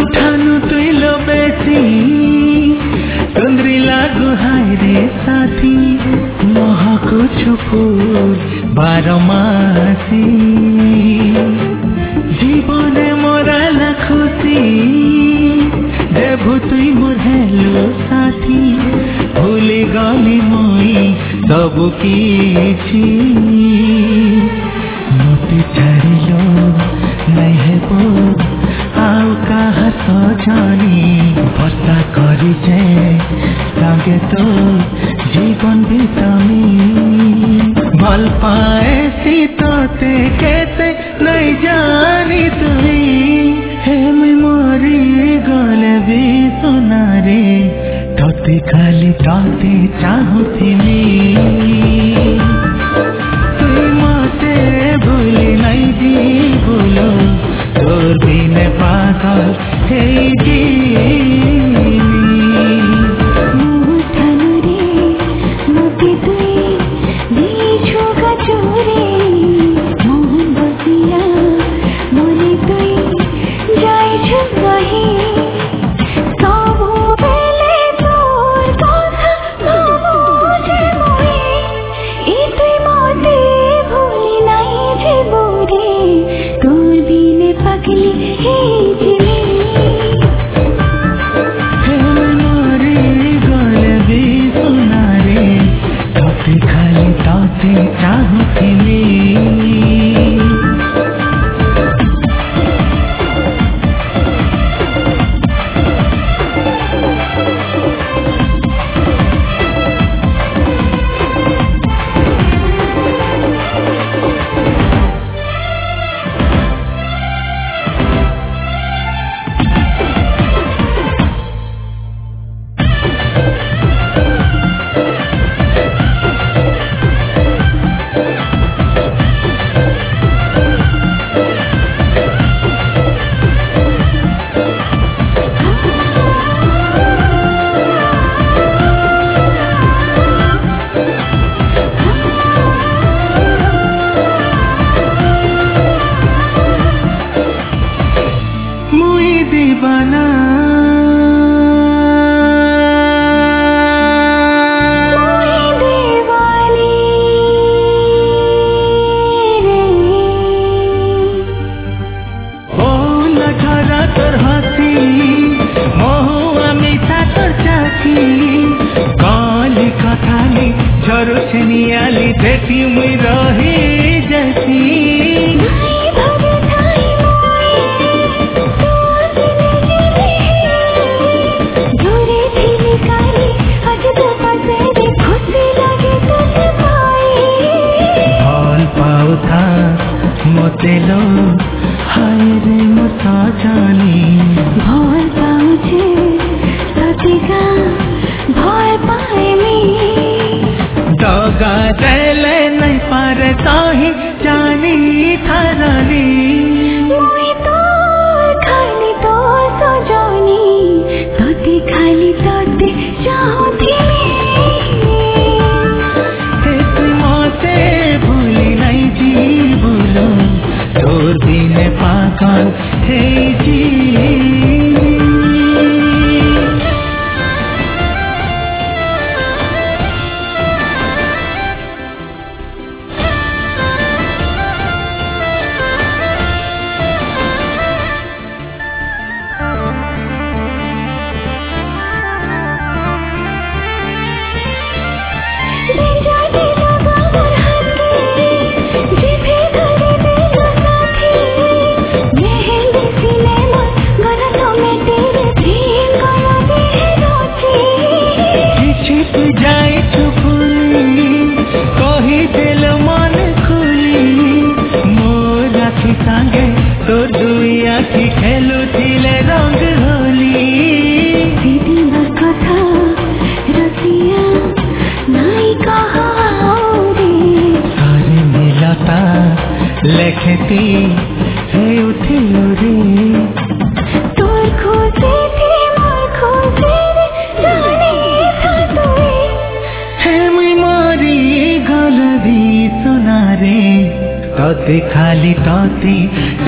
ठानु तुइलो बेसी सुंदरी लागु हाय रे साथी महको छुपुर बारमासी जीवने मोराला खुशी देबु तुई मोर हेलो साथी भूली गली मुई सबु किछि मोती छाड़िलो नहीं हेबो आउ कहा सजनी भर्ता करी जे लागे तो जीवन बितामी भल पाए सीतते केते नहीं जानी तुई हे मरी गले भी सुनारे तोते खाली तोते चाहूथिनी तुई मते भूली नहीं जी बोलो तोर बिने पागल हे लेखती है उठिलो रे तोर खोजे थे मोर खोजे रे जाने था तुई हे मुई मारी गलदी सुना रे तोते खाली तोते